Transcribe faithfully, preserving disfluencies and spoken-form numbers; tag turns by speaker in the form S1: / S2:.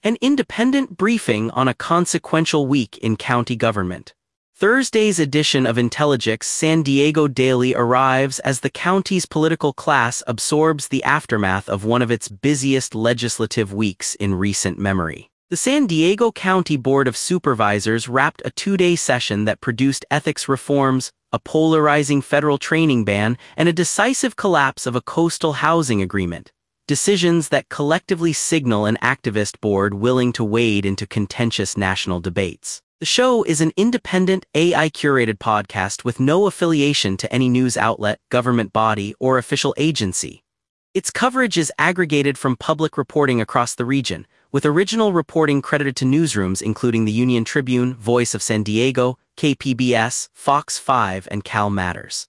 S1: An independent briefing on a consequential week in county government. Thursday's edition of Intelligix San Diego Daily arrives as the county's political class absorbs the aftermath of one of its busiest legislative weeks in recent memory. The San Diego County Board of Supervisors wrapped a two-day session that produced ethics reforms, a polarizing federal training ban, and a decisive collapse of a coastal housing agreement. Decisions that collectively signal an activist board willing to wade into contentious national debates. The show is an independent, A I-curated podcast with no affiliation to any news outlet, government body, or official agency. Its coverage is aggregated from public reporting across the region, with original reporting credited to newsrooms including the Union Tribune, Voice of San Diego, K P B S, Fox five, and Cal Matters.